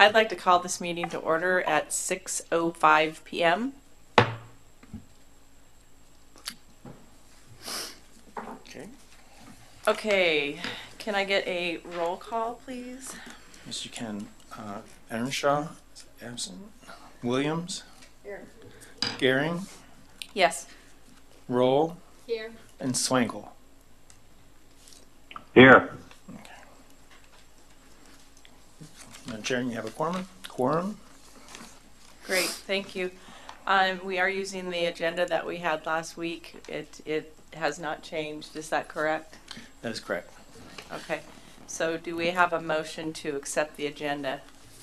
I'd like to call this meeting to order at 6:05 p.m. Okay. Okay, can I get a roll call, please? Yes, you can. Earnshaw is absent. Williams. Here. Gehring. Yes. Roll. Here. And Swankle. Here. Okay. Madam Chair, you have a quorum? Great, thank you. We are using the agenda that we had last week. It has not changed, is that correct? That is correct. Okay, so do we have a motion to accept the agenda?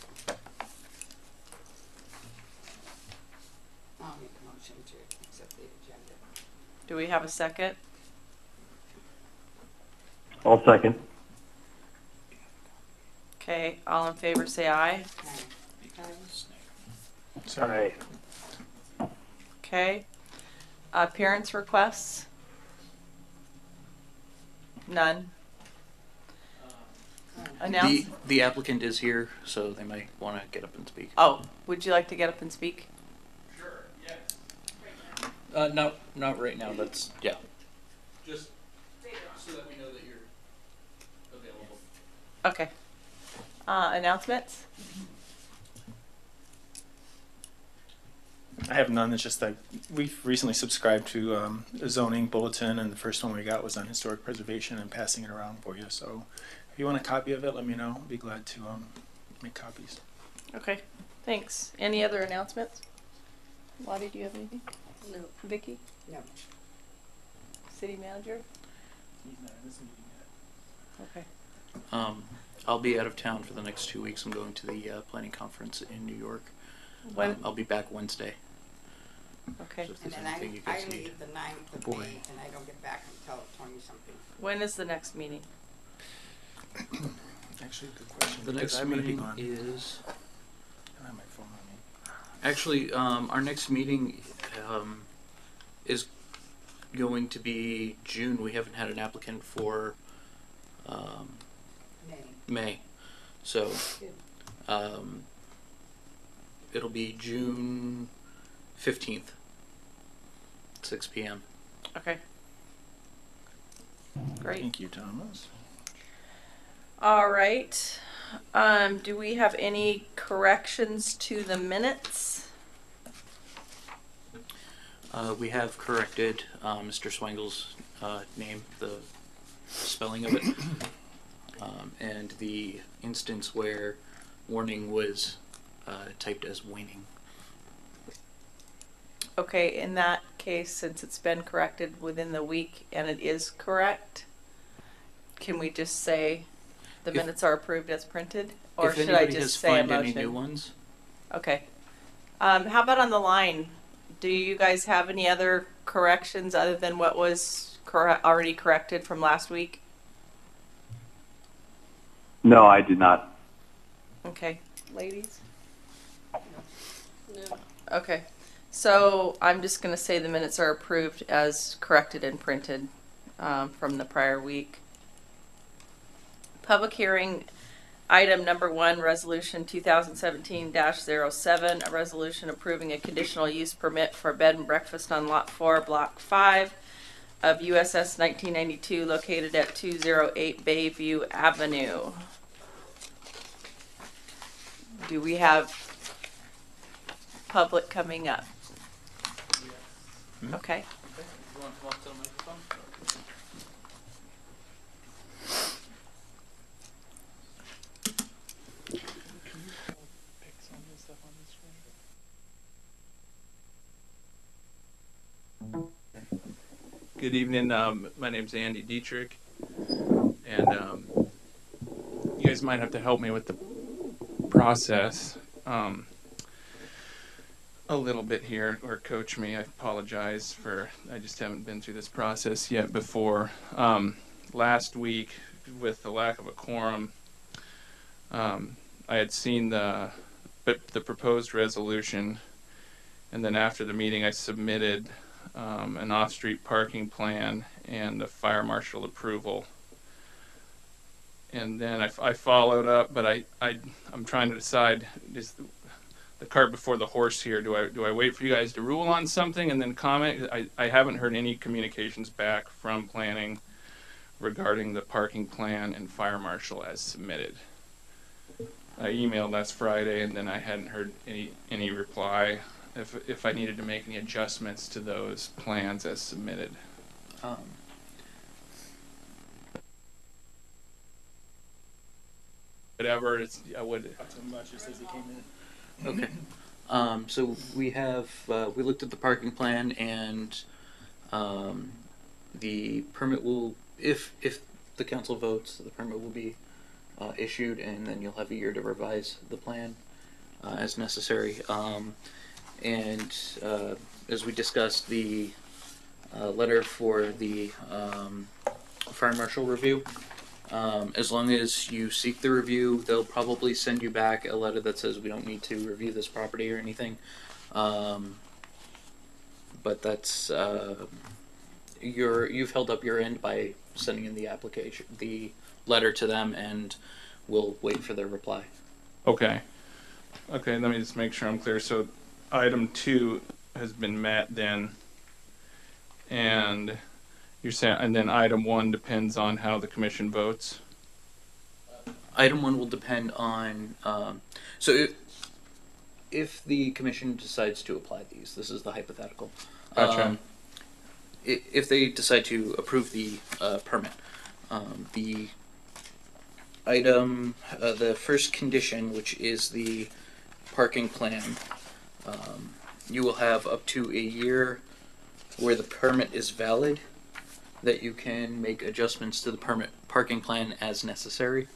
I'll make a motion to accept the agenda. Do we have a second? I'll second. Okay, all in favor say aye. Sorry. Okay. Appearance requests? None. Announce? The applicant is here, so they might want to get up and speak. Oh, would you like to get up and speak? Sure, yes. Not right now, that's, yeah. Just so that we know that you're available. Okay. Announcements? I have none. It's just that we've recently subscribed to a zoning bulletin, and the first one we got was on historic preservation and passing it around for you. So if you want a copy of it, let me know. I'll be glad to make copies. Okay, thanks. Any other announcements? Lottie, do you have anything? No. Vicky? No. City manager? He's not in this meeting yet. Okay. I'll be out of town for the next 2 weeks. I'm going to the planning conference in New York. When? I'll be back Wednesday. Okay. So if And there's then anything you I guys need. leave the 9th of Boy. May, and I don't get back until 20-something. When is the next meeting? Actually, good question. The because next I'm gonna be meeting gone. is... I don't have my phone on me. Actually, our next meeting is going to be June. We haven't had an applicant for May. May. So Good. it'll be June 15th, 6 p.m. Okay. Great. Thank you, Thomas. All right. Do we have any corrections to the minutes? We have corrected Mr. Swangle's name, the spelling of it, and the instance where warning was typed as waning. Okay, in that case, since it's been corrected within the week and it is correct, can we just say the minutes are approved as printed? Or if should I anybody just has say a found any motion? new ones, Okay. How about on the line? Do you guys have any other corrections other than what was already corrected from last week? No, I do not. Okay. Ladies? No. Okay. So I'm just going to say the minutes are approved as corrected and printed from the prior week. Public hearing item number 1, resolution 2017-07, a resolution approving a conditional use permit for a bed and breakfast on lot 4, block 5 of USS 1992 located at 208 Bayview Avenue. Do we have public coming up? Okay. you want to come up to the microphone? Good evening. My name's Andy Dietrich, and you guys might have to help me with the process a little bit here, or coach me. I apologize I just haven't been through this process yet before. Last week, with the lack of a quorum, I had seen the proposed resolution, and then after the meeting I submitted an off-street parking plan and the fire marshal approval And then I followed up, but I'm trying to decide, is the cart before the horse here? Do I wait for you guys to rule on something and then comment? I haven't heard any communications back from planning regarding the parking plan and fire marshal as submitted. I emailed last Friday, and then I hadn't heard any reply if I needed to make any adjustments to those plans as submitted. Whatever, I would. Just as he came in. Okay. So we have, we looked at the parking plan, and the permit will, if the council votes, the permit will be issued, and then you'll have a year to revise the plan as necessary. And as we discussed, the letter for the fire marshal review, as long as you seek the review, they'll probably send you back a letter that says we don't need to review this property or anything. But that's you've held up your end by sending in the application, the letter to them, and we'll wait for their reply. Okay. Okay, let me just make sure I'm clear. So item 2 has been met then, and you're saying, and then item 1 depends on how the commission votes? Item 1 will depend on, so if the commission decides to apply these, this is the hypothetical. Gotcha. If they decide to approve the permit, the item, the first condition, which is the parking plan, you will have up to a year where the permit is valid, that you can make adjustments to the parking plan as necessary,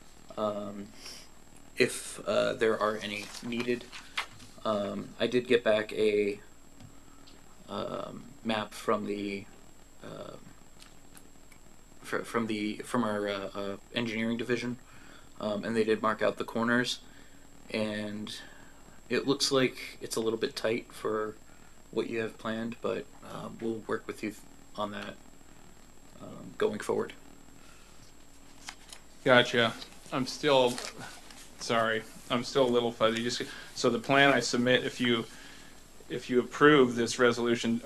if there are any needed. I did get back a map from the from our engineering division, and they did mark out the corners, and it looks like it's a little bit tight for what you have planned, but we'll work with you on that going forward. Gotcha. I'm still a little fuzzy. So the plan I submit, if you approve this resolution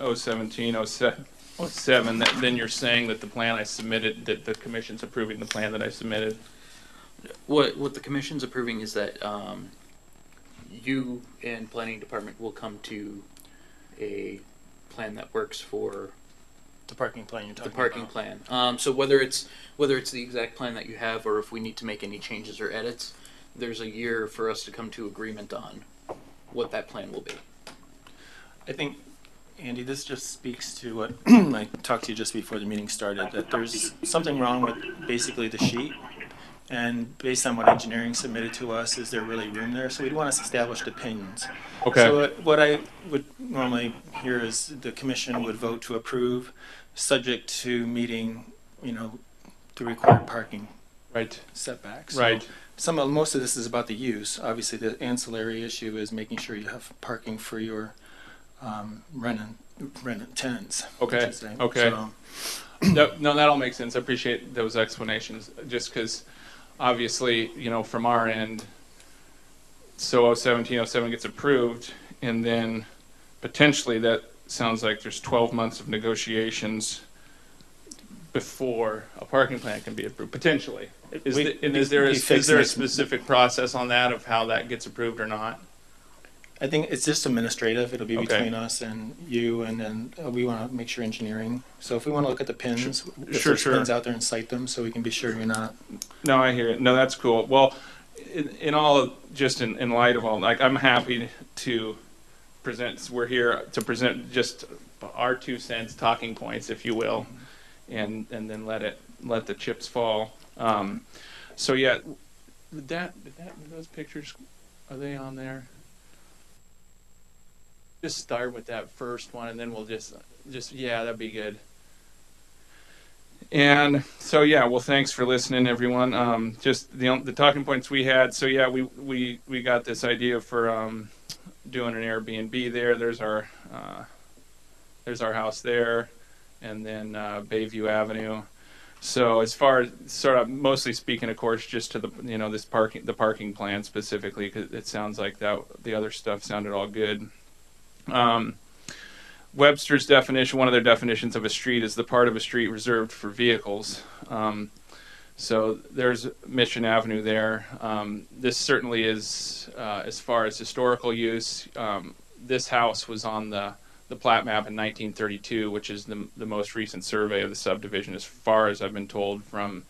01707, then you're saying that the plan I submitted, that the commission's approving the plan that I submitted. What the commission's approving is that you and planning department will come to a plan that works for The parking plan you're talking the parking about. plan. So whether it's the exact plan that you have, or if we need to make any changes or edits, there's a year for us to come to agreement on what that plan will be. I think, Andy, this just speaks to what I talked to you just before the meeting started, that there's something wrong with basically the sheet. And based on what engineering submitted to us, is there really room there? So we'd want to establish opinions. Okay. So what I would normally hear is the commission would vote to approve, subject to meeting, the required parking Right. setbacks. Right. Most of this is about the use. Obviously, the ancillary issue is making sure you have parking for your renting tenants. I Okay. should say. Okay. So, No, that all makes sense. I appreciate those explanations. Just because, obviously, from our end, so 01707 gets approved, and then potentially that sounds like there's 12 months of negotiations before a parking plan can be approved. Potentially, is there a specific process on that of how that gets approved or not? I think it's just administrative. It'll be Okay. between us and you, and then we want to make sure engineering. So if we want to look at the pins, get Sure, those sure. pins out there and cite them, so we can be sure you're not. No, I hear it. No, that's cool. Well, in light of all, like, I'm happy to present. We're here to present just our 2 cents, talking points, if you will, and then let the chips fall. So yeah, those pictures, are they on there? Just start with that first one, and then we'll just yeah, that'd be good. And so yeah, well, thanks for listening, everyone. Just the talking points we had. So yeah, we got this idea for doing an Airbnb there. There's our house there, and then Bayview Avenue. So as far as sort of mostly speaking, of course, just to the the parking plan specifically, because it sounds like that the other stuff sounded all good. Webster's definition, one of their definitions of a street, is the part of a street reserved for vehicles. So there's Mission Avenue there. This certainly is, as far as historical use, this house was on the plat map in 1932, which is the most recent survey of the subdivision, as far as I've been told from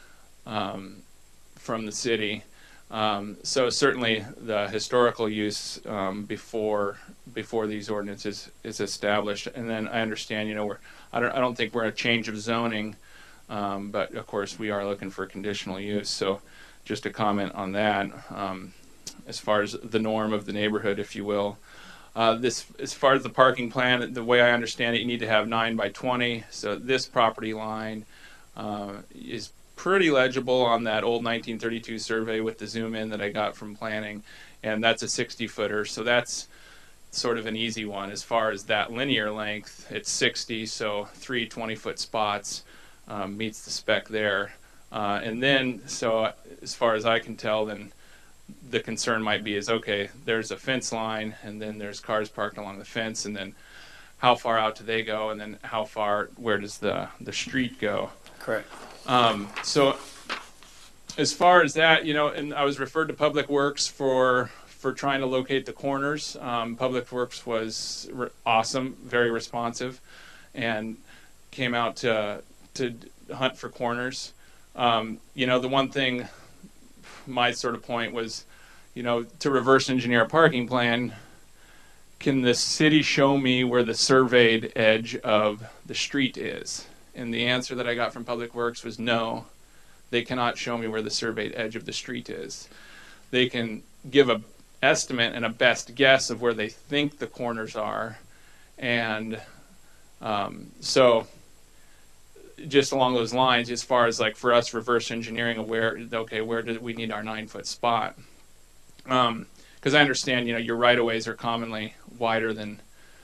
the city. So certainly the historical use before these ordinances is established. And then I understand, I don't think we're a change of zoning. But of course we are looking for conditional use. So just a comment on that, as far as the norm of the neighborhood, if you will. As far as the parking plan, the way I understand it, you need to have 9 by 20. So this property line is pretty legible on that old 1932 survey with the zoom in that I got from planning. And that's a 60-footer. So that's sort of an easy one. As far as that linear length, it's 60, so 3 20-foot spots. Meets the spec there. And then, so as far as I can tell, then the concern might be is, okay, there's a fence line, and then there's cars parked along the fence, and then how far out do they go, and then where does the street go? Correct. So as far as that, and I was referred to Public Works for trying to locate the corners. Public Works was awesome, very responsive, and came out to hunt for corners. The one thing, my sort of point was, to reverse engineer a parking plan, can the city show me where the surveyed edge of the street is? And the answer that I got from Public Works was no, they cannot show me where the surveyed edge of the street is. They can give a estimate and a best guess of where they think the corners are. And so just along those lines, as far as like for us reverse engineering where do we need our 9-foot spot? Because I understand, your right-of-ways are commonly wider than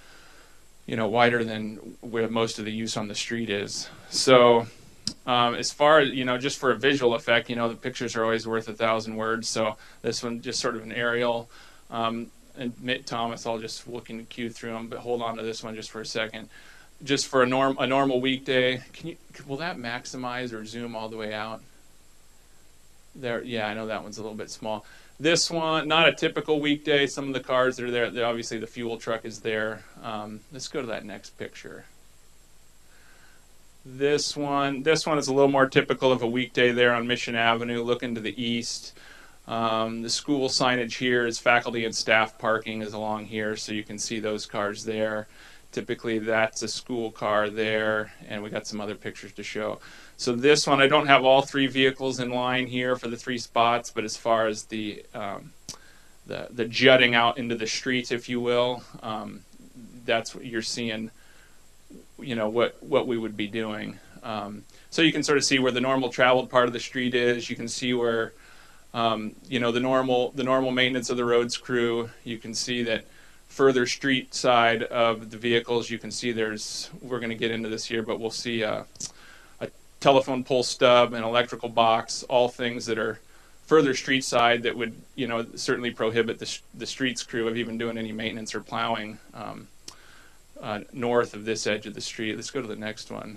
where most of the use on the street is. So as far as, just for a visual effect, the pictures are always worth 1,000 words. So this one just sort of an aerial. And Thomas, I'll just looking to cue through them, but hold on to this one just for a second. Just for a normal weekday, will that maximize or zoom all the way out? There, yeah, I know that one's a little bit small. This one, not a typical weekday. Some of the cars that are there, obviously the fuel truck is there. Let's go to that next picture. This one is a little more typical of a weekday there on Mission Avenue, looking to the east. The school signage here is faculty and staff parking is along here, so you can see those cars there. Typically that's a school car there, and we got some other pictures to show. So this one, I don't have all 3 vehicles in line here for the 3 spots, but as far as the jutting out into the streets, if you will, that's what you're seeing, what we would be doing. So you can sort of see where the normal traveled part of the street is. You can see where, the normal maintenance of the roads crew. You can see that further street side of the vehicles, you can see we're going to get into this here, but we'll see a telephone pole stub, an electrical box, all things that are further street side that would, certainly prohibit the streets crew of even doing any maintenance or plowing north of this edge of the street. Let's go to the next one.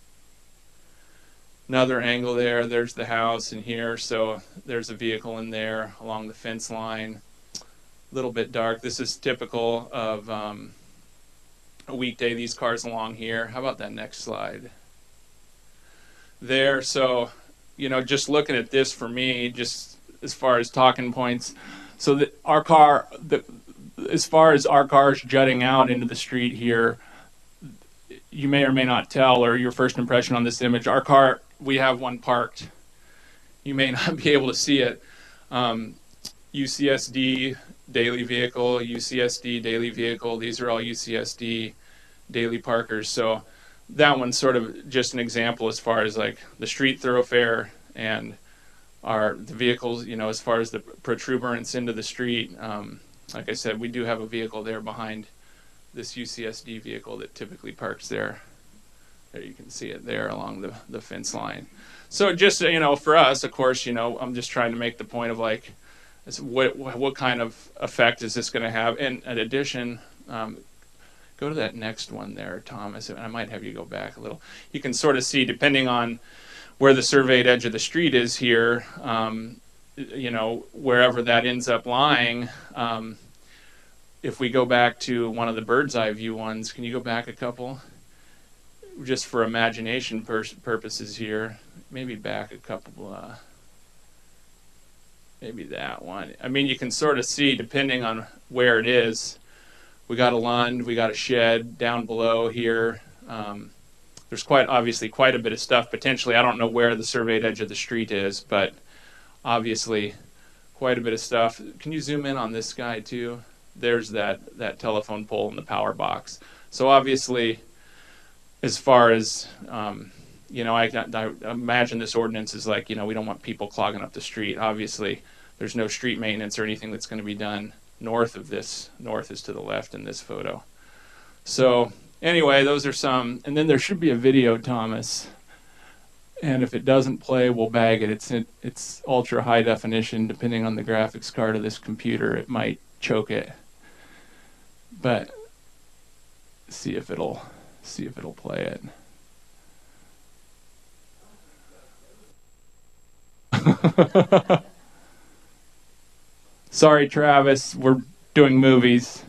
Another angle there. There's the house in here, so there's a vehicle in there along the fence line. A little bit dark. This is typical of a weekday, these cars along here. How about that next slide? There, so, just looking at this for me, just as far as talking points, so that as far as our cars jutting out into the street here, you may or may not tell, or your first impression on this image, our car, we have one parked. You may not be able to see it. UCSD daily vehicle, UCSD daily vehicle. These are all UCSD daily parkers. So that one's sort of just an example as far as like the street thoroughfare and the vehicles, as far as the protuberance into the street. Like I said, we do have a vehicle there behind this UCSD vehicle that typically parks there. There you can see it there along the fence line. So just, for us, of course, I'm just trying to make the point of like, what kind of effect is this going to have? And in addition, go to that next one there, Thomas, and I might have you go back a little. You can sort of see, depending on where the surveyed edge of the street is here, wherever that ends up lying, if we go back to one of the bird's eye view ones, can you go back a couple? Just for imagination purposes here, maybe back a couple, maybe that one. I mean, you can sort of see, depending on where it is, we got a lund, we got a shed down below here. There's obviously quite a bit of stuff potentially. I don't know where the surveyed edge of the street is, but obviously quite a bit of stuff. Can you zoom in on this guy too? There's that telephone pole and the power box. So obviously, as far as, I imagine this ordinance is like, we don't want people clogging up the street. Obviously, there's no street maintenance or anything that's going to be done north of this. North is to the left in this photo. So anyway, those are some. And then there should be a video, Thomas. And if it doesn't play, we'll bag it. It's ultra high definition. Depending on the graphics card of this computer, it might choke it. But see if it'll play it. Sorry, Travis, we're doing movies.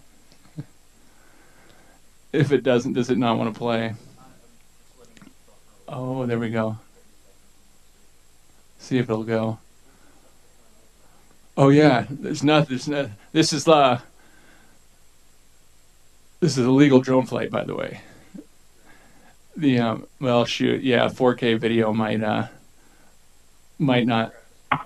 If it does it not want to play? Oh, there we go. See if it'll go. Oh yeah, there's nothing. This is a legal drone flight, by the way. The well, shoot, yeah, 4K video might not.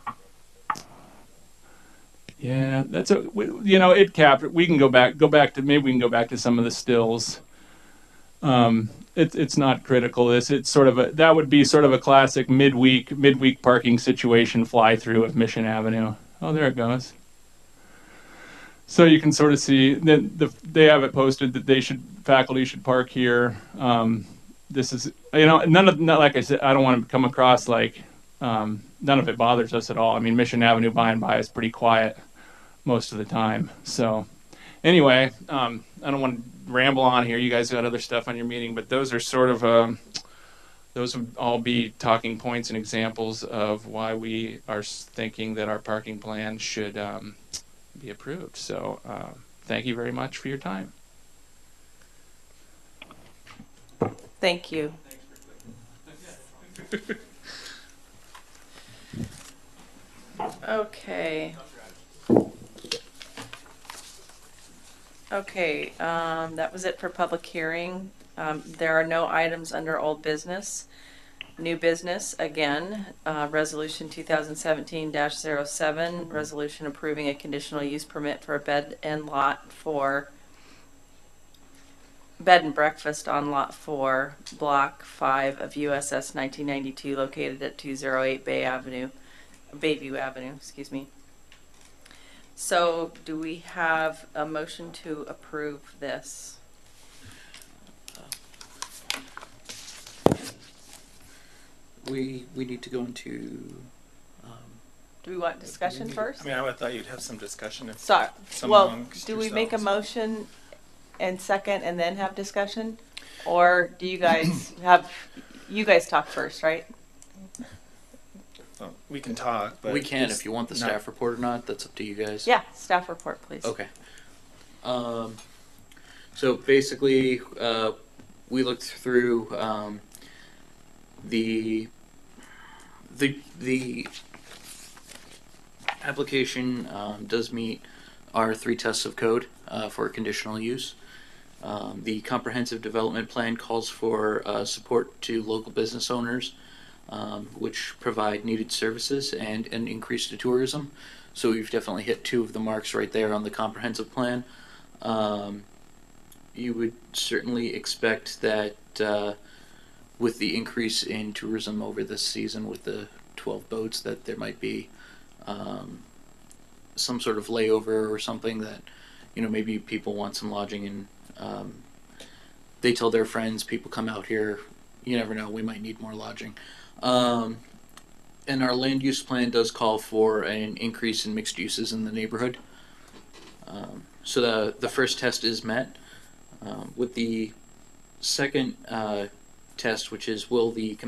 Yeah, that's it captured. We can go back to maybe we can go back to some of the stills. It's not critical. It's sort of that would be sort of a classic midweek parking situation fly through of Mission Avenue. Oh, there it goes. So you can sort of see that they have it posted that faculty should park here. This is not like I said. I don't want to come across like none of it bothers us at all. I mean, Mission Avenue by and by is pretty quiet most of the time. So anyway, I don't want to ramble on here. You guys got other stuff on your meeting, but those are sort of those would all be talking points and examples of why we are thinking that our parking plan should be approved. So thank you very much for your time. Thank you. Okay. Okay, that was it for public hearing. There are no items under old business. New business, again, resolution 2017-07, resolution approving a conditional use permit for a bed and breakfast on lot 4, block 5 of USS 1992, located at 208 Bayview Avenue, excuse me. So do we have a motion to approve this? We need to go into. Do we want discussion first? I mean, I would thought you'd have some discussion if Sorry. some Well, amongst do we make a yourselves. motion and second and then have discussion? Or do you guys you guys talk first, right? Well, we can talk, but We can just if you want the not- staff report or not. That's up to you guys. Yeah, staff report, please. Okay. So basically, we looked through the application does meet our 3 tests of code for conditional use. The comprehensive development plan calls for support to local business owners, which provide needed services and an increase to tourism. So we've definitely hit 2 of the marks right there on the comprehensive plan. You would certainly expect that with the increase in tourism over this season with the 12 boats that there might be some sort of layover or something that maybe people want some lodging and they tell their friends, people come out here, you never know, we might need more lodging. And our land use plan does call for an increase in mixed uses in the neighborhood. So the first test is met. With the second test, which is will it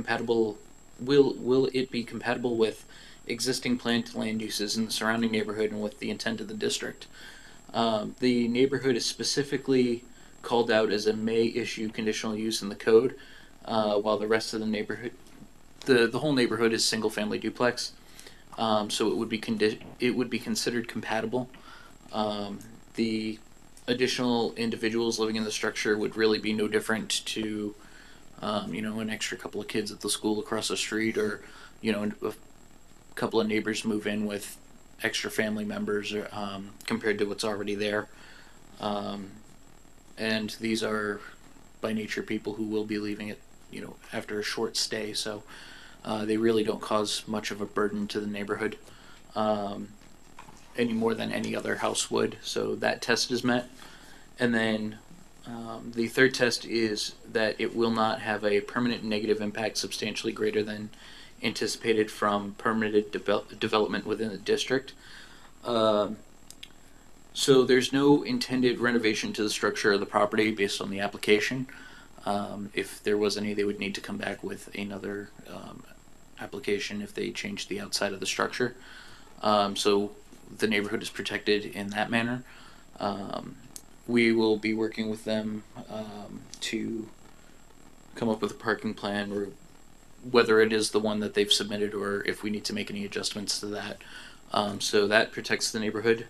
be compatible with existing planned land uses in the surrounding neighborhood and with the intent of the district. The neighborhood is specifically called out as a may issue conditional use in the code, while the rest of the neighborhood, the whole neighborhood is single family duplex. So it would be considered compatible. The additional individuals living in the structure would really be no different to, an extra couple of kids at the school across the street, or, a couple of neighbors move in with extra family members, or, compared to what's already there. And these are, by nature, people who will be leaving it, after a short stay. So they really don't cause much of a burden to the neighborhood. Any more than any other house would. So that test is met. And then the third test is that it will not have a permanent negative impact substantially greater than anticipated from permitted development within the district. So there's no intended renovation to the structure of the property based on the application. If there was any, they would need to come back with another application if they changed the outside of the structure. So the neighborhood is protected in that manner. We will be working with them to come up with a parking plan, or whether it is the one that they've submitted or if we need to make any adjustments to that. So that protects the neighborhood.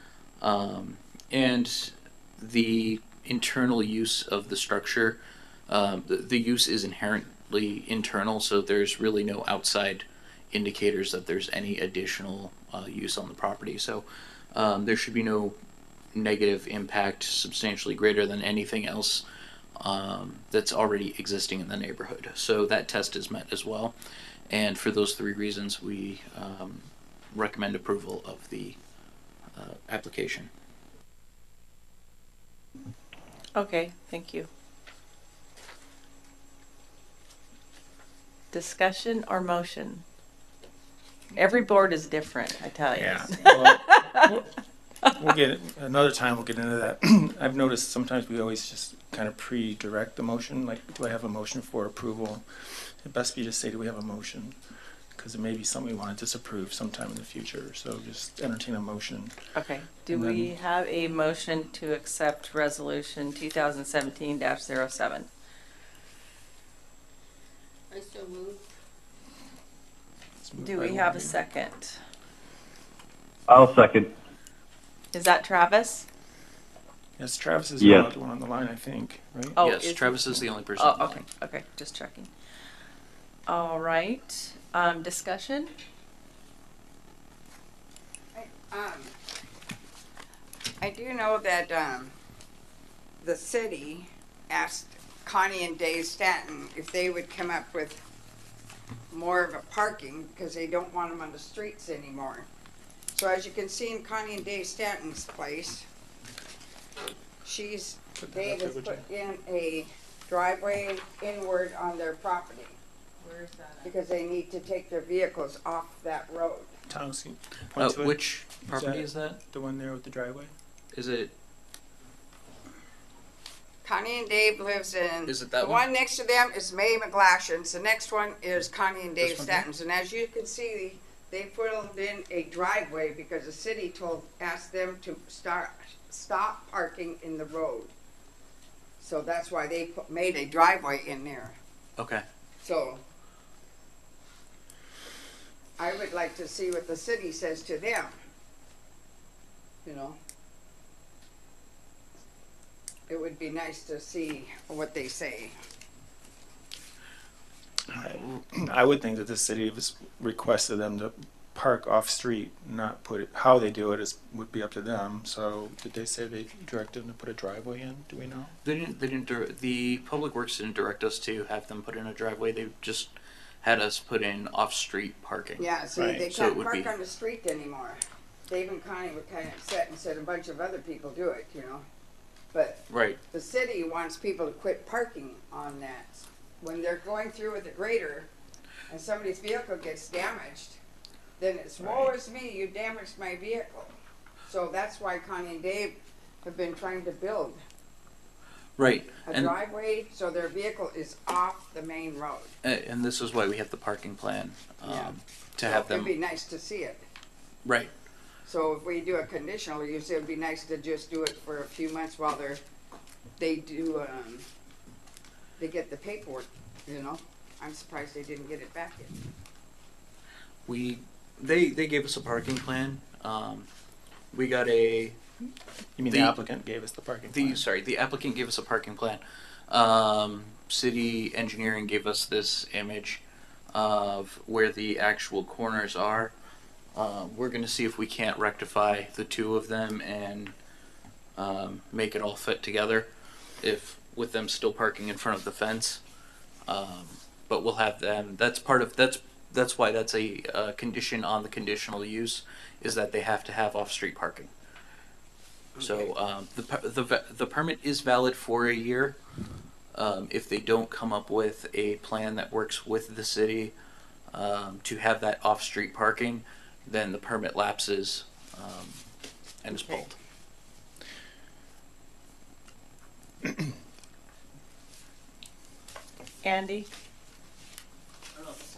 And the internal use of the structure, the use is inherently internal, so there's really no outside indicators that there's any additional use on the property. So there should be no negative impact substantially greater than anything else that's already existing in the neighborhood. So that test is met as well. And for those three reasons, we recommend approval of the application. Okay, thank you. Discussion or motion? Every board is different, I tell you. Yeah. Well, we'll get another time. We'll get into that. I've noticed sometimes we always just kind of pre-direct the motion. Like, do I have a motion for approval? It best be to say, do we have a motion? Because it may be something we want to disapprove sometime in the future. So just entertain a motion. Okay, do And we then- have a motion to accept resolution 2017-07? I still move. Let's move Do right we have a along. second? I'll second. Is that Travis? Yes, Travis is Yes. the one on the line, I think, right? Oh, yes, is Travis is the only person. Oh, okay, okay, just checking. All right, discussion? I do know that the city asked Connie and Dave Stanton if they would come up with more of a parking because they don't want them on the streets anymore. So as you can see in Connie and Dave Stanton's place, Dave has put in a driveway inward on their property Where's that? because they need to take their vehicles off that road. Thomas, can you point to it? Which property that- is that? The one there with the driveway? Is it? Connie and Dave lives in. Is it that the one? one next to them is May McGlashan's. The next one is Connie and Dave This one here? Stanton's. And as you can see, they put in a driveway because the city asked them to stop parking in the road. So that's why they made a driveway in there. Okay. So I would like to see what the city says to them. You know. It would be nice to see what they say. I would think that the city has requested them to park off street, not put it, how they do it would be up to them. So did they say they directed them to put a driveway in? Do we know? They didn't. The Public Works didn't direct us to have them put in a driveway. They just had us put in off-street parking. Yeah, see, Right. they So it can't would park be- on the street anymore. Dave and Connie were kind of upset and said a bunch of other people do it, you know. But Right. the city wants people to quit parking on that. When they're going through with a grader and somebody's vehicle gets damaged, then it's, woe is me, you damaged my vehicle. So that's why Connie and Dave have been trying to build Right. a And driveway so their vehicle is off the main road. and this is why we have the parking plan, Yeah. to have It'd be them, nice to see it. right. So if we do a conditional use, it'd be nice to just do it for a few months while they get the paperwork, you know? I'm surprised they didn't get it back yet. They gave us a parking plan. We got a, You mean The- the applicant gave us the parking plan? the applicant gave us a parking plan. City engineering gave us this image of where the actual corners are. We're gonna see if we can't rectify the two of them and make it all fit together, if with them still parking in front of the fence. But we'll have them. That's why that's a condition on the conditional use, is that they have to have off-street parking. So the permit is valid for a year. If they don't come up with a plan that works with the city to have that off-street parking, then the permit lapses and is pulled. Andy? I don't know if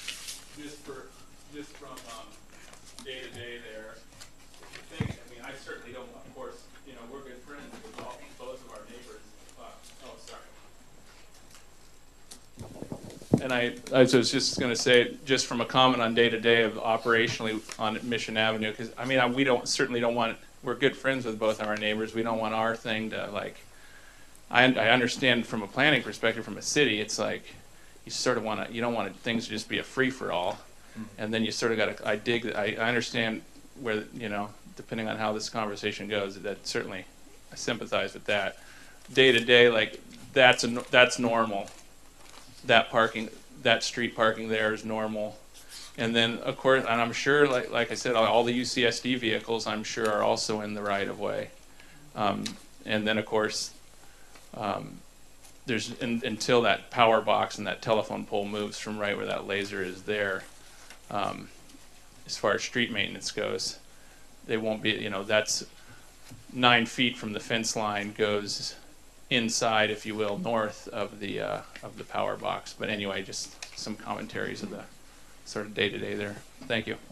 just from day to day there. The thing, I mean, I certainly don't. Of course, you know, we're good friends with both of our neighbors. And I was just going to say, just from a comment on day to day of operationally on Mission Avenue, because I mean, certainly don't want. We're good friends with both of our neighbors. We don't want our thing to like. I understand from a planning perspective, from a city, it's like you sort of want to. You don't want things to just be a free for all, and then you sort of got to. I understand where, you know, depending on how this conversation goes, that certainly I sympathize with that. Day to day, like that's normal. That parking, that street parking there is normal. And then, of course, and I'm sure, like I said, all the UCSD vehicles, I'm sure, are also in the right of way. And then, of course, there's until that power box and that telephone pole moves from right where that laser is there. As far as street maintenance goes, they won't be. You know, that's 9 feet from the fence line goes inside, if you will, north of the power box. But anyway, just some commentaries of the sort of day to day there. Thank you.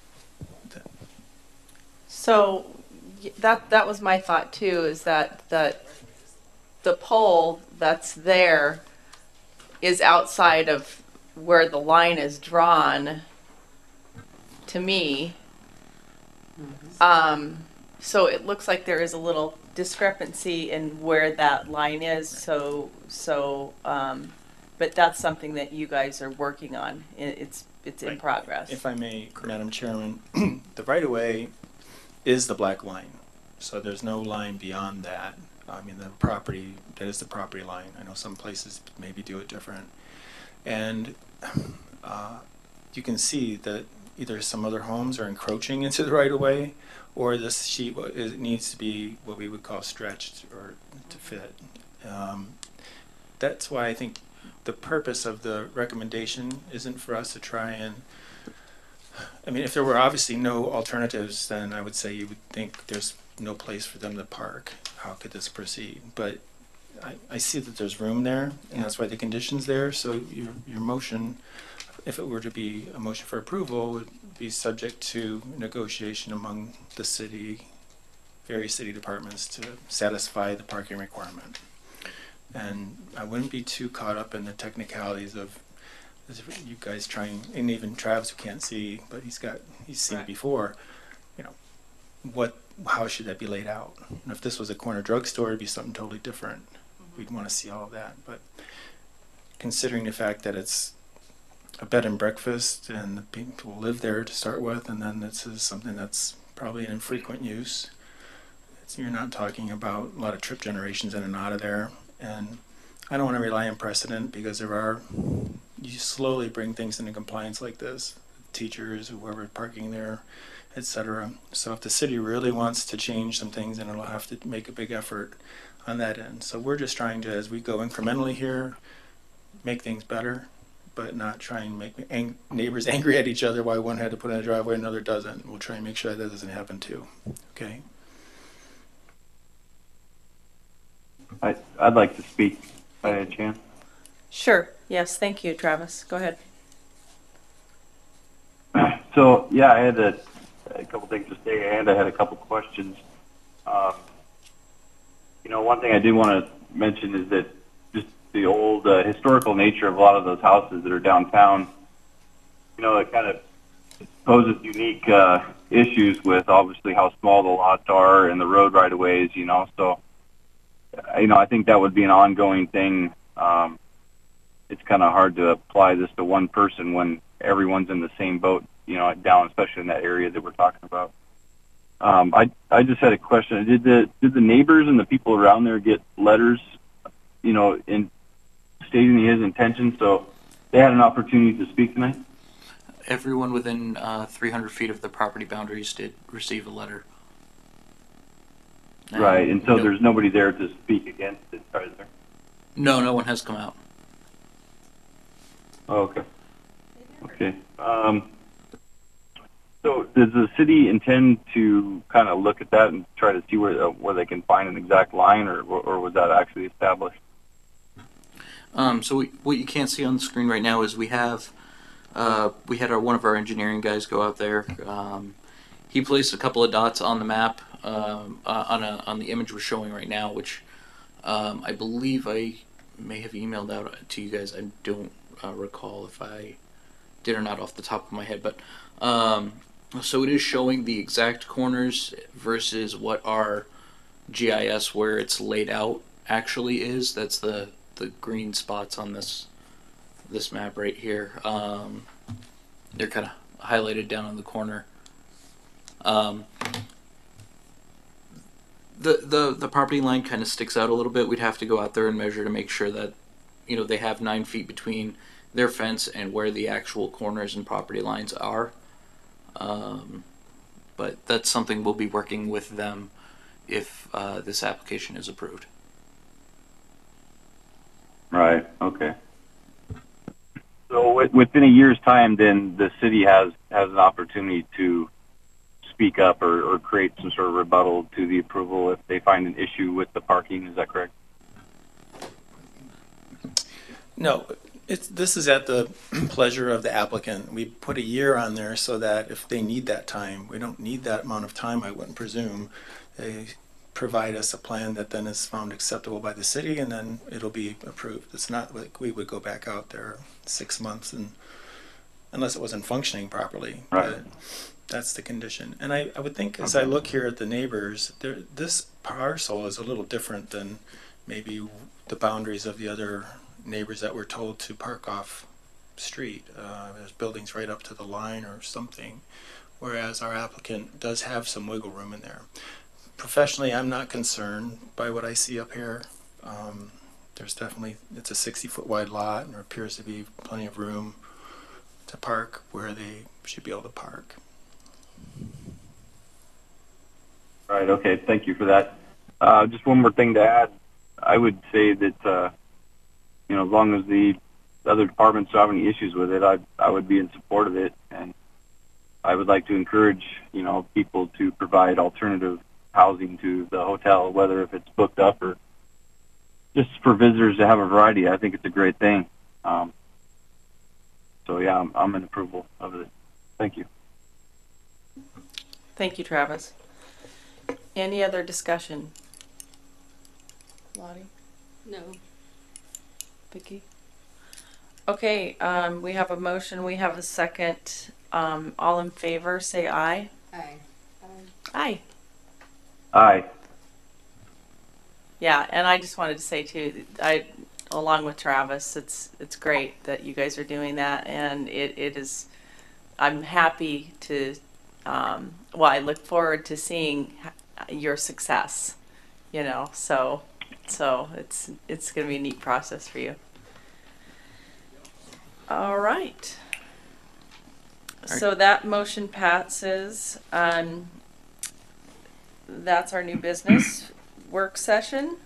So that was my thought too, is that the pole that's there is outside of where the line is drawn to me. So it looks like there is a little discrepancy in where that line is. But that's something that you guys are working on. It's in Right. progress. If I may, Madam Chairman, the right-of-way is the black line, so there's no line beyond that. I mean, the property, that is the property line. I know some places maybe do it different. And you can see that either some other homes are encroaching into the right-of-way, or this sheet it needs to be what we would call stretched or to fit. That's why I think the purpose of the recommendation isn't for us to try and, I mean, if there were obviously no alternatives, then I would say you would think there's no place for them to park. How could this proceed? But I see that there's room there, and that's why the condition's there. So your motion, if it were to be a motion for approval, would be subject to negotiation among the city, various city departments to satisfy the parking requirement. And I wouldn't be too caught up in the technicalities of you guys trying, and even Travis who can't see, but he's seen it before, you know, how should that be laid out? And if this was a corner drugstore, it'd be something totally different. We'd want to see all of that. But considering the fact that it's a bed and breakfast and the people live there to start with, and then this is something that's probably an infrequent use, you're not talking about a lot of trip generations in and out of there. And I don't want to rely on precedent, because you slowly bring things into compliance like this. teachers, whoever parking there, etc. So if the city really wants to change some things, then it'll have to make a big effort on that end. So we're just trying to, as we go incrementally here, make things better, but not try and make neighbors angry at each other why one had to put in a driveway and another doesn't. We'll try and make sure that doesn't happen too. Okay. I'd like to speak if I had a chance. Sure. Yes. Thank you, Travis. Go ahead. So yeah, I had a couple things to say, and I had a couple questions. One thing I do want to mention is that just the old historical nature of a lot of those houses that are downtown. It kind of poses unique issues with obviously how small the lots are and the road right of ways. So I think that would be an ongoing thing. It's kind of hard to apply this to one person when everyone's in the same boat, down, especially in that area that we're talking about. I just had a question. Did the neighbors and the people around there get letters, in stating his intentions, so they had an opportunity to speak tonight? Everyone within 300 feet of the property boundaries did receive a letter. Right, and so there's nobody there to speak against it, is there? No, no one has come out. Oh, okay. Okay. So does the city intend to kind of look at that and try to see where they can find an exact line, or was that actually established? So what you can't see on the screen right now is we had one of our engineering guys go out there. He placed a couple of dots on the map on the image we're showing right now, which I believe I may have emailed out to you guys. I don't recall if I did or not off the top of my head, but so it is showing the exact corners versus what our GIS where it's laid out actually is. That's the green spots on this map right here. They're kind of highlighted down on the corner. The property line kind of sticks out a little bit. We'd have to go out there and measure to make sure that they have 9 feet between their fence and where the actual corners and property lines are. But that's something we'll be working with them if this application is approved. Right. Okay. So within a year's time, then the city has an opportunity to speak up or create some sort of rebuttal to the approval if they find an issue with the parking. Is that correct? No, this is at the pleasure of the applicant. We put a year on there so that if they need that time, we don't need that amount of time, I wouldn't presume. They provide us a plan that then is found acceptable by the city, and then it'll be approved. It's not like we would go back out there 6 months and unless it wasn't functioning properly. Right. But that's the condition. And I would think as I look here at the neighbors, this parcel is a little different than maybe the boundaries of the other neighbors that were told to park off street. There's buildings right up to the line or something, whereas our applicant does have some wiggle room in there. Professionally, I'm not concerned by what I see up here. There's definitely, it's a 60-foot wide lot, and there appears to be plenty of room to park where they should be able to park. Right. Okay. Thank you for that. Just one more thing to add. I would say that as long as the other departments don't have any issues with it, I would be in support of it, and I would like to encourage people to provide alternative housing to the hotel, whether if it's booked up or just for visitors to have a variety. I think it's a great thing. So yeah, I'm in approval of it. Thank you. Thank you, Travis. Any other discussion? Lottie? No. Vicki? Okay, we have a motion, we have a second. All in favor, say aye. Aye. Aye. Aye. Yeah, and I just wanted to say too, along with Travis, it's great that you guys are doing that, and it is, I'm happy to, I look forward to seeing your success, so it's going to be a neat process for you. All right. So that motion passes. That's our new business work session.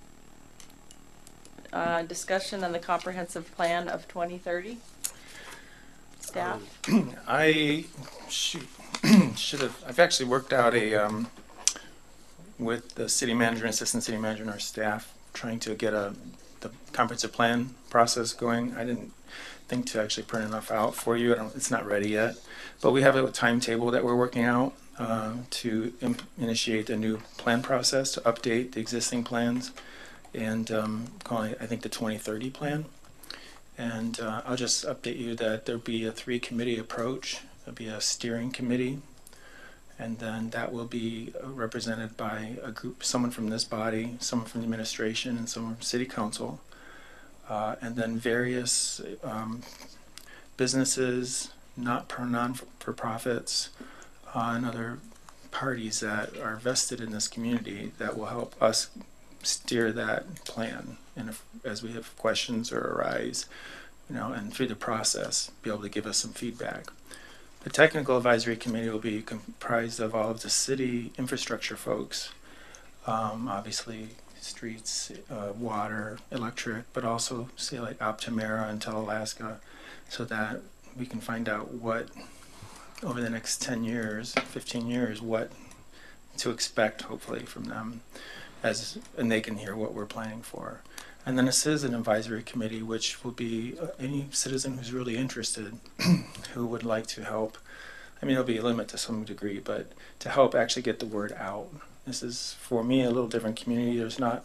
Discussion on the comprehensive plan of 2030. Staff? I should have. I've actually worked out a with the city manager and assistant city manager and our staff, trying to get the comprehensive plan process going. I didn't think to actually print enough out for you. It's not ready yet, but we have a timetable that we're working out to initiate a new plan process to update the existing plans, and calling it, I think, the 2030 plan. And I'll just update you that there'll be a 3-committee approach. There'll be a steering committee, and then that will be represented by a group, someone from this body, someone from the administration, and someone from city council, and then various businesses, non-for-profits, and other parties that are vested in this community that will help us steer that plan. And as we have questions or arise, and through the process, be able to give us some feedback. The technical advisory committee will be comprised of all of the city infrastructure folks, obviously streets, water, electric, but also say like Optimera and Telalaska, so that we can find out what over the next 10 years, 15 years, what to expect hopefully from them, and they can hear what we're planning for. And then a citizen advisory committee, which will be any citizen who's really interested, who would like to help. I mean, it'll be a limit to some degree, but to help actually get the word out. This is, for me, a little different community. There's not,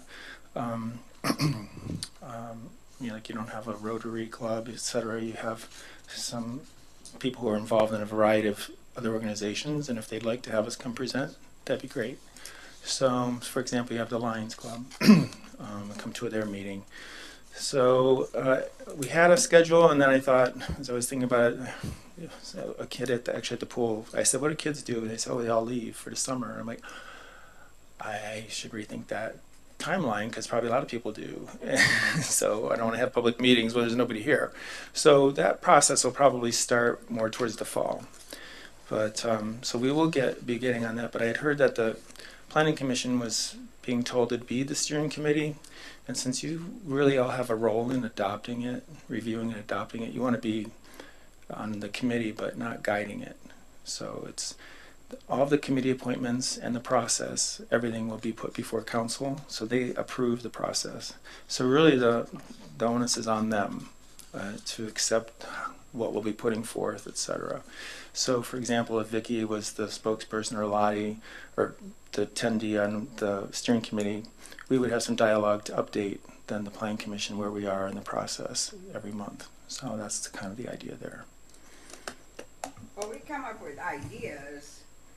like you don't have a Rotary Club, etc. You have some people who are involved in a variety of other organizations, and if they'd like to have us come present, that'd be great. So, for example, you have the Lions Club. Come to their meeting. So we had a schedule, and then I thought, as I was thinking about it, a kid at the pool, I said, what do kids do? And they said, oh, they all leave for the summer. I'm like, I should rethink that timeline, because probably a lot of people do. So I don't want to have public meetings where there's nobody here. So that process will probably start more towards the fall. But so we will be getting on that. But I had heard that the Planning Commission was being told to be the steering committee, and since you really all have a role in adopting it, reviewing and adopting it, you want to be on the committee but not guiding it. So it's all of the committee appointments and the process, everything will be put before council, so they approve the process. So really the onus is on them to accept what we'll be putting forth, etc. So for example, if Vicki was the spokesperson, or Lottie, or the attendee on the steering committee, we would have some dialogue to update then the Planning Commission where we are in the process every month. So that's kind of the idea there. Well, we come up with ideas.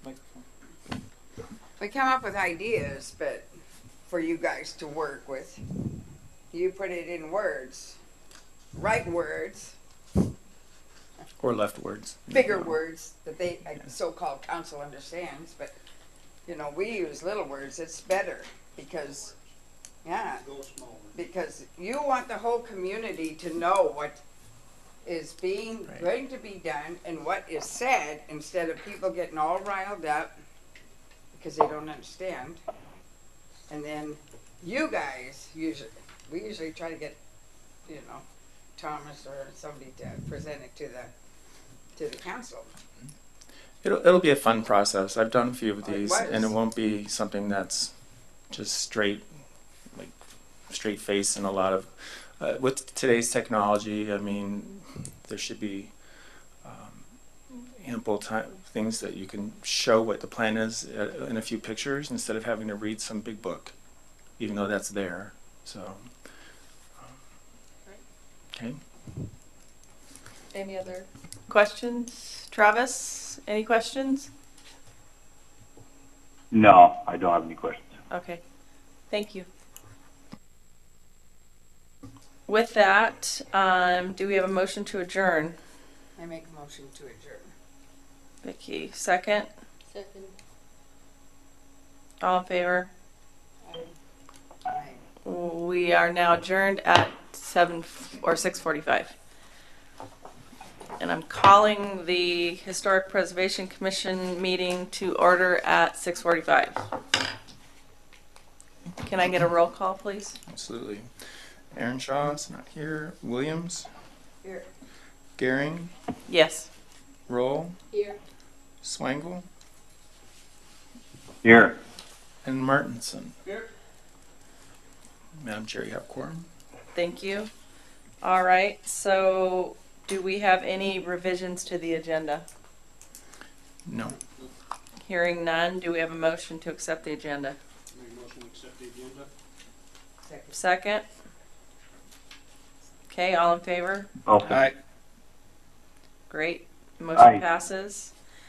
We come up with ideas, but for you guys to work with, you put it in words, right words, or left words, bigger words that they so-called council understands, but we use little words. It's better because because you want the whole community to know what is going to be done and what is said, instead of people getting all riled up because they don't understand. And then you guys we usually try to get Thomas or somebody to present it to the council. It'll be a fun process. I've done a few of these, and it won't be something that's just straight face, and a lot of with today's technology. I mean, there should be ample time, things that you can show what the plan is in a few pictures, instead of having to read some big book, even though that's there. So, okay. Any other questions? Travis, any questions? No, I don't have any questions. Okay, thank you. With that, do we have a motion to adjourn? I make a motion to adjourn. Vicki, second? Second. All in favor? Aye. We are now adjourned at 6:45. and I'm calling the Historic Preservation Commission meeting to order at 6:45. Can I get a roll call, please? Absolutely. Aaron Shaw's not here. Williams. Here. Gehring. Yes. Roll. Here. Swangle. Here. And Martinson. Here. Madam Chair, you have quorum. Thank you. All right, so do we have any revisions to the agenda? No. Hearing none, do we have a motion to accept the agenda? Make a motion to accept the agenda. Second? Okay, all in favor? Aye. Great, motion Aye. passes.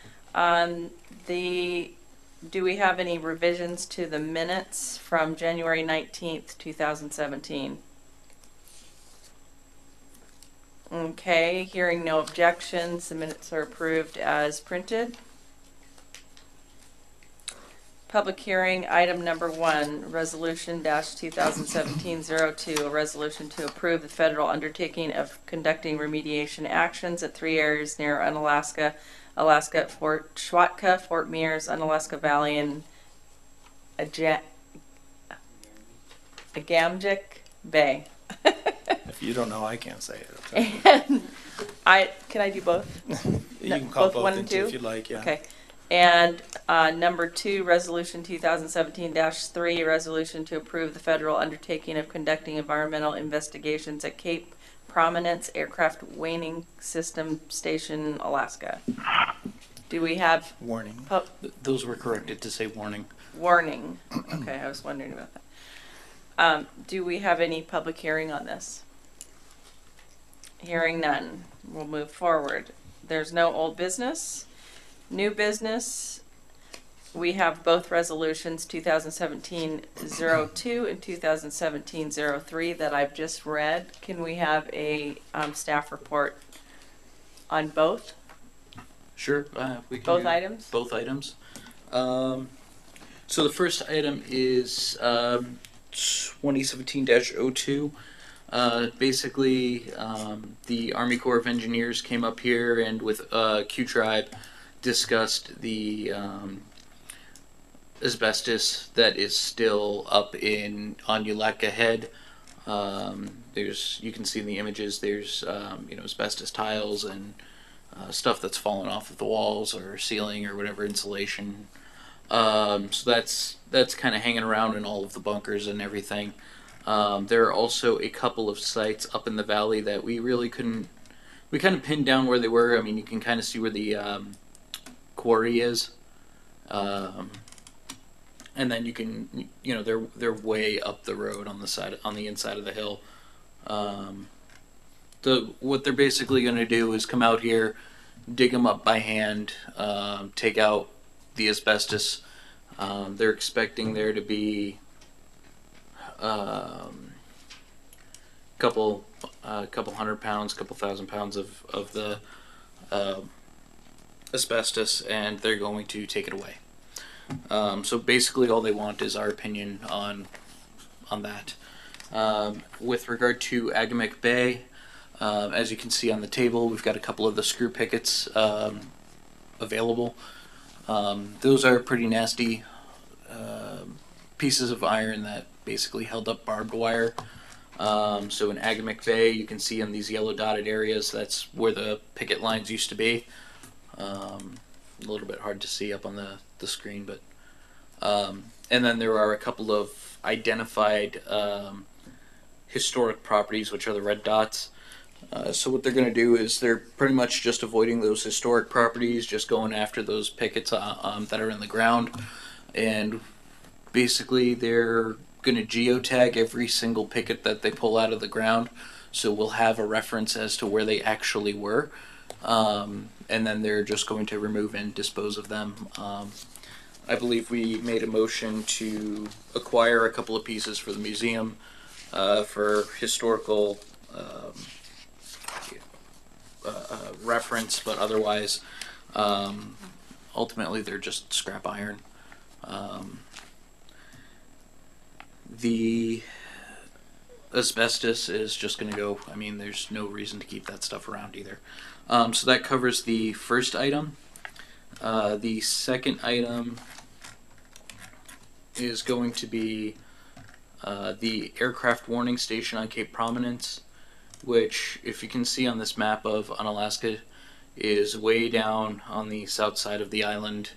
Do we have any revisions to the minutes from January 19th, 2017? Okay, hearing no objections, the minutes are approved as printed. Public hearing, item number 1, resolution -2017-02, a resolution to approve the federal undertaking of conducting remediation actions at 3 areas near Unalaska, Alaska at Fort Schwatka, Fort Mears, Unalaska Valley, and Agamjic Bay. If you don't know, I can't say it. Okay. And can I do both? You No, can call both both one and into two? if you'd like. Yeah. Okay. And number 2, resolution 2017-3, a resolution to approve the federal undertaking of conducting environmental investigations at Cape Prominence Aircraft Weighing System Station, Alaska. Do we have Warning. Those were corrected to say warning. warning? Okay, I was wondering about that. Do we have any public hearing on this? Hearing none. We'll move forward. There's no old business. New business. We have both resolutions 2017-02 and 2017-03 that I've just read. Can we have a staff report on both? Sure, we can Both do items? Both items. So the first item is 2017-02. Basically, the Army Corps of Engineers came up here and with Q-Tribe discussed the asbestos that is still up on Ulaka Head. You can see in the images, there's asbestos tiles and stuff that's fallen off of the walls or ceiling or whatever insulation. So that's kind of hanging around in all of the bunkers and everything. There are also a couple of sites up in the valley that we really couldn't. We kind of pinned down where they were. I mean, you can kind of see where the quarry is, and then you can, they're way up the road on the inside of the hill. What they're basically going to do is come out here, dig them up by hand, take out the asbestos. They're expecting there to be couple 100 pounds, couple 1,000 pounds of the asbestos, and they're going to take it away. So basically, all they want is our opinion on that. With regard to Agamic Bay, as you can see on the table, we've got a couple of the screw pickets available. Those are pretty nasty pieces of iron that basically held up barbed wire. So in Agamic Bay, you can see in these yellow dotted areas, that's where the picket lines used to be. A little bit hard to see up on the screen, but and then there are a couple of identified historic properties, which are the red dots. So what they're going to do is they're pretty much just avoiding those historic properties, just going after those pickets that are in the ground, and basically they're going to geotag every single picket that they pull out of the ground, so we'll have a reference as to where they actually were, and then they're just going to remove and dispose of them. I believe we made a motion to acquire a couple of pieces for the museum for historical reference, but otherwise ultimately they're just scrap iron. asbestos is just going to go. I mean, there's no reason to keep that stuff around either. So that covers the first item. The second item is going to be the aircraft warning station on Cape Prominence, which, if you can see on this map of Unalaska, is way down on the south side of the island.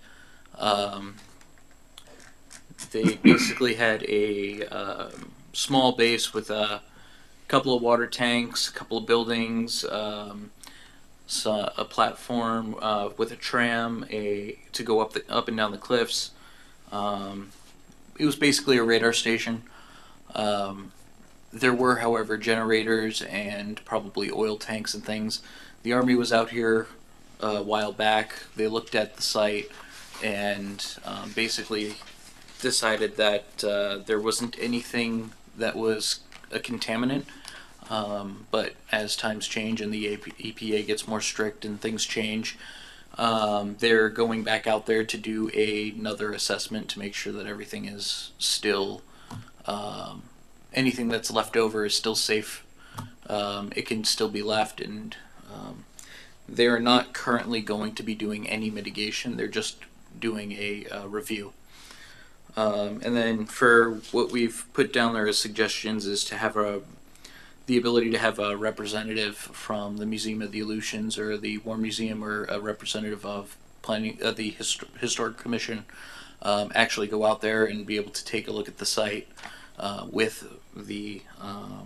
They basically had a small base with a couple of water tanks, a couple of buildings, a platform with a tram, to go up and down the cliffs. It was basically a radar station. There were, however, generators and probably oil tanks and things. The Army was out here a while back. They looked at the site and basically decided that there wasn't anything that was a contaminant. But as times change and the EPA gets more strict and things change, they're going back out there to do another assessment to make sure that everything is still, anything that's left over is still safe. It can still be left, and they're not currently going to be doing any mitigation. They're just doing a review. And then for what we've put down there as suggestions is to have the ability to have a representative from the Museum of the Aleutians or the War Museum, or a representative of planning, the Historic Commission, actually go out there and be able to take a look at the site with the how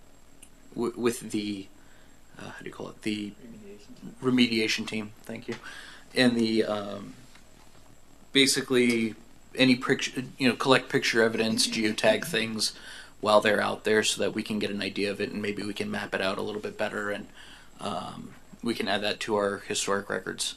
do you call it, the remediation team. Thank you. And the basically any picture, collect picture evidence, geotag things while they're out there, so that we can get an idea of it, and maybe we can map it out a little bit better, and we can add that to our historic records.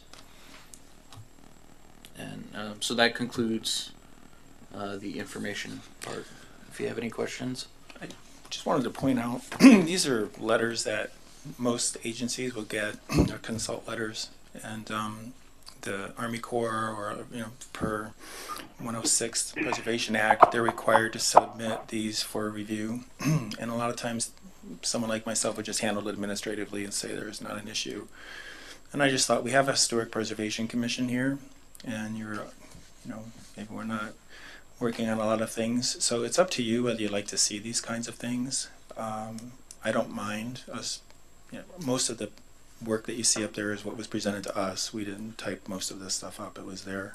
And so that concludes the information part. If you have any questions. Just wanted to point out, these are letters that most agencies will get, they're consult letters, and the Army Corps, or per 106 Preservation Act, they're required to submit these for review. And a lot of times someone like myself would just handle it administratively and say there's not an issue. And I just thought, we have a Historic Preservation Commission here, and maybe we're not working on a lot of things, so it's up to you whether you'd like to see these kinds of things. I don't mind us. Most of the work that you see up there is what was presented to us. We didn't type most of this stuff up. It was their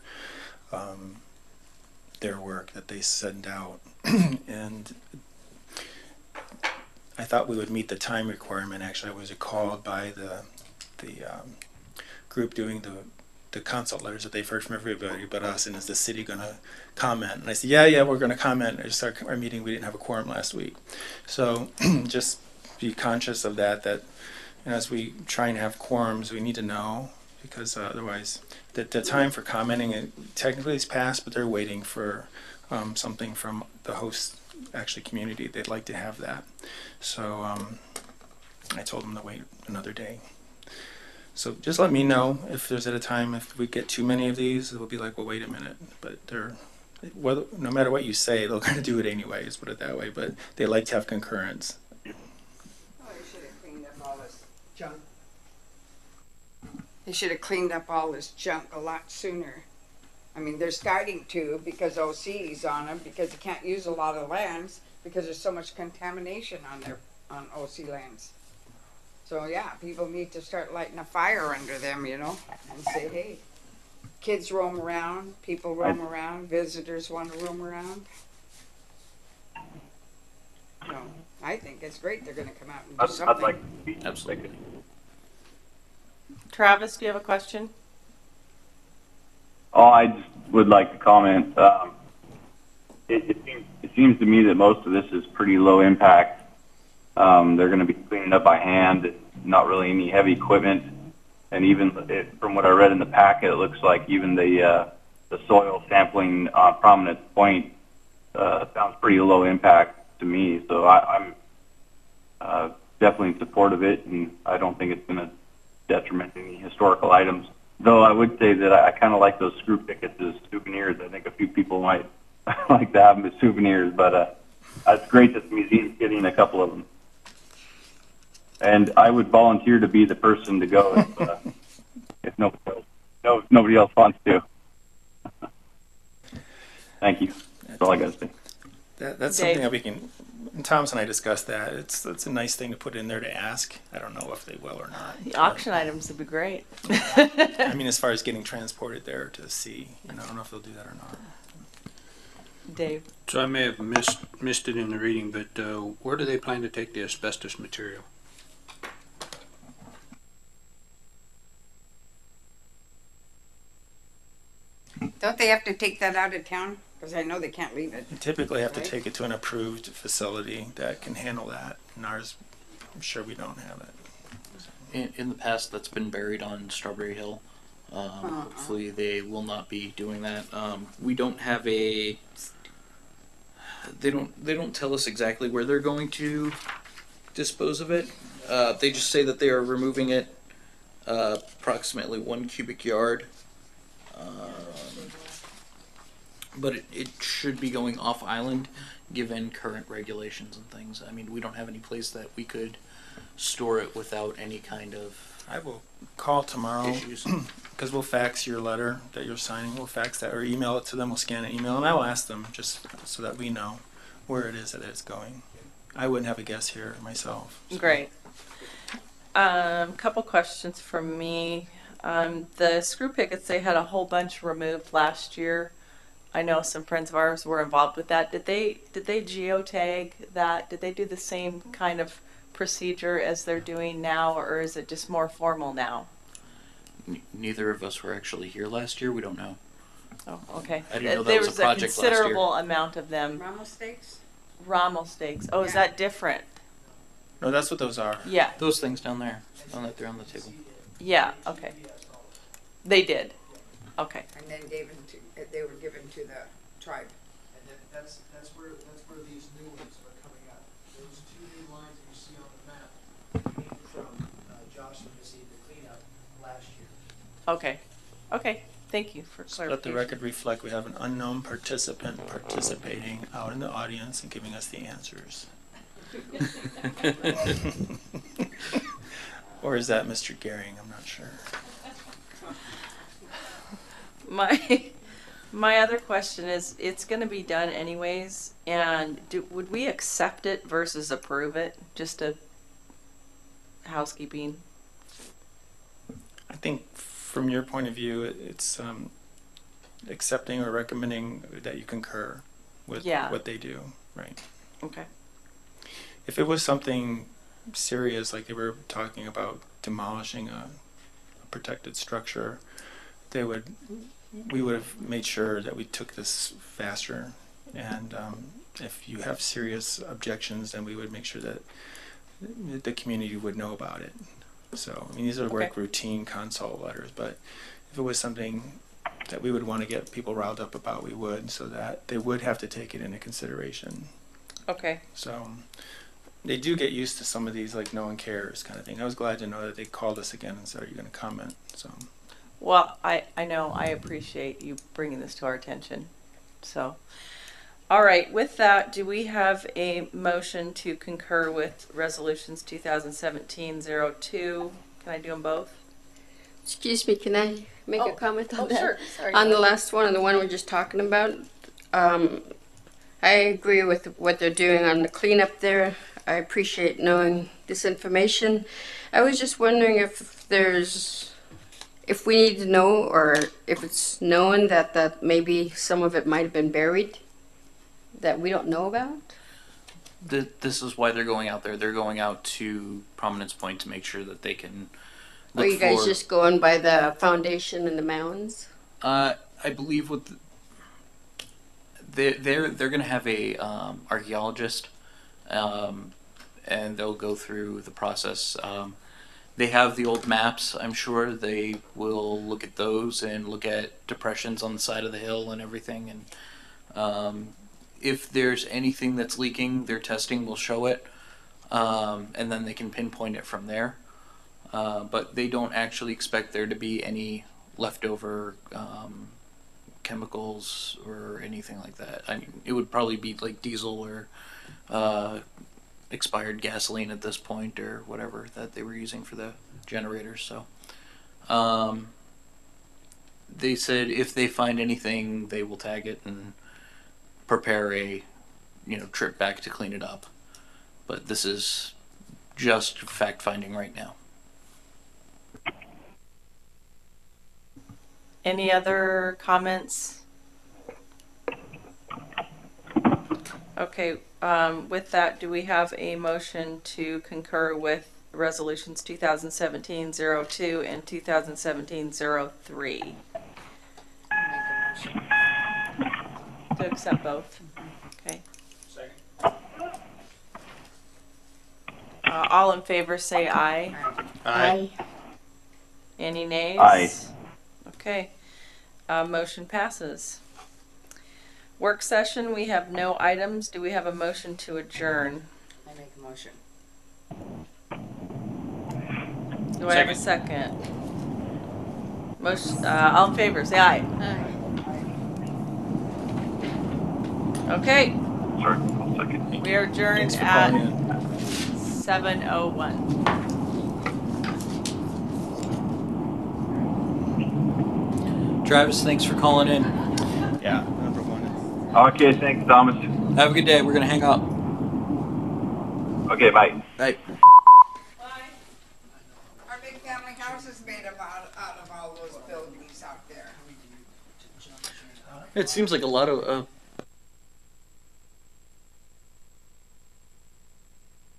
work that they send out. And I thought we would meet the time requirement. Actually, I was called by the group doing the consult letters that they've heard from everybody but us, and is the city going to comment? And I said, yeah, we're going to comment. Just our meeting, we didn't have a quorum last week. So just be conscious of that as we try and have quorums, we need to know, because otherwise the time for commenting technically is passed, but they're waiting for something from the host community. They'd like to have that. So I told them to wait another day. So just let me know if there's at a time, if we get too many of these, it'll be like, well, wait a minute. But no matter what you say, they're going to do it anyways, put it that way. But they like to have concurrence. Oh, they should have cleaned up all this junk. They should have cleaned up all this junk a lot sooner. I mean, they're starting to, because OC's on them, because they can't use a lot of lands because there's so much contamination on OC lands. So yeah, people need to start lighting a fire under them, and say, hey, kids roam around, people roam around, visitors want to roam around. So I think it's great they're going to come out and do something. I'd like to be Absolutely. Travis, do you have a question? Oh, I just would like to comment. It seems to me that most of this is pretty low impact. They're going to be cleaning up by hand, not really any heavy equipment. And even from what I read in the packet, it looks like even the soil sampling on Prominence Point sounds pretty low impact to me. So I'm definitely in support of it, and I don't think it's going to detriment any historical items. Though I would say that I kind of like those screw pickets as souvenirs. I think a few people might like to have them as souvenirs, but it's great that the museum's getting a couple of them. And I would volunteer to be the person to go if nobody else wants to. Thank you. That's all I got to say. That's Dave. something that we can. Thomas and I discussed that. That's a nice thing to put in there to ask. I don't know if they will or not. The auction items would be great. I mean, as far as getting transported there to see, I don't know if they'll do that or not. Dave. So I may have missed it in the reading, but where do they plan to take the asbestos material? Don't they have to take that out of town? Because I know they can't leave it. You typically have to Right. take it to an approved facility that can handle that. And ours, I'm sure we don't have it. In the past, that's been buried on Strawberry Hill. Hopefully, they will not be doing that. We don't have a. They don't tell us exactly where they're going to dispose of it. They just say that they are removing it approximately 1 cubic yard. But it should be going off island, given current regulations and things. I mean, we don't have any place that we could store it without any kind of I will call tomorrow issues. because we'll fax your letter that you're signing. We'll fax that or email it to them. We'll scan an email and I will ask them just so that we know where it is that it's going. I wouldn't have a guess here myself. So. Great. Couple questions from me. The screw pickets, they had a whole bunch removed last year. I know some friends of ours were involved with that. Did they geotag that? Did they do the same kind of procedure as they're doing now, or is it just more formal now? Neither of us were actually here last year. We don't know. Oh, okay. I didn't know that There was a was project last year. considerable amount of them. Rommel steaks? Rommel steaks. Oh, is Yeah. that different? No, that's what those are. Yeah. Those things down there, that they're on the table. Yeah. Okay. They did. Okay. And then they were given to the tribe. And then that's where these new ones are coming out. Those two new lines that you see on the map came from Joshua received the cleanup last year. Okay. Okay. Thank you for Let the clarification. record reflect we have an unknown participant participating out in the audience and giving us the answers. Or is that Mr. Gehring? I'm not sure. My other question is, it's going to be done anyways, and would we accept it versus approve it? Just a housekeeping. I think from your point of view, it's accepting or recommending that you concur with Yeah. what they do, right? Okay. If it was something serious, like they were talking about demolishing a protected structure, we would have made sure that we took this faster. And if you have serious objections, then we would make sure that the community would know about it. So, I mean, these are Okay. like routine consult letters, but if it was something that we would want to get people riled up about, we would, so that they would have to take it into consideration. Okay. So they do get used to some of these, like, no one cares kind of thing. I was glad to know that they called us again and said, are you going to comment? So, Well, I know I appreciate you bringing this to our attention. So, all right. With that, do we have a motion to concur with resolutions 2017-02? Can I do them both? Excuse me, can I make a comment on that? Sure. Sorry. On the last one, and the one we're just talking about, I agree with what they're doing on the cleanup there. I appreciate knowing this information. I was just wondering if we need to know, or if it's known that maybe some of it might have been buried that we don't know about. This is why they're going out there. They're going out to Prominence Point to make sure that they can. Or Look you guys for, just going by the foundation and the mounds? I believe with they're going to have a archaeologist, and they'll go through the process. They have the old maps. I'm sure they will look at those and look at depressions on the side of the hill and everything. And if there's anything that's leaking, their testing will show it, and then they can pinpoint it from there. But they don't actually expect there to be any leftover chemicals or anything like that. I mean, it would probably be like diesel or expired gasoline at this point, or whatever that they were using for the generators. So they said if they find anything, they will tag it and prepare a trip back to clean it up. But this is just fact finding right now. Any other comments? Okay, with that, do we have a motion to concur with resolutions 2017-02 and 2017-03? Make a motion. To accept both? Okay. Second. All in favor say aye. Aye. Any nays? Aye. Okay. Motion passes. Work session, we have no items. Do we have a motion to adjourn? I make a motion. Do I have a second? Motion, all in favor, say aye. Okay, Sorry, one second. we are adjourned Thanks for at calling in. 7:01. Travis, thanks for calling in. Yeah, number one. Okay, thanks, Thomas. Have a good day. We're gonna hang out. Okay, bye. Bye. Our big family house is made out of all those buildings out there. It seems like a lot of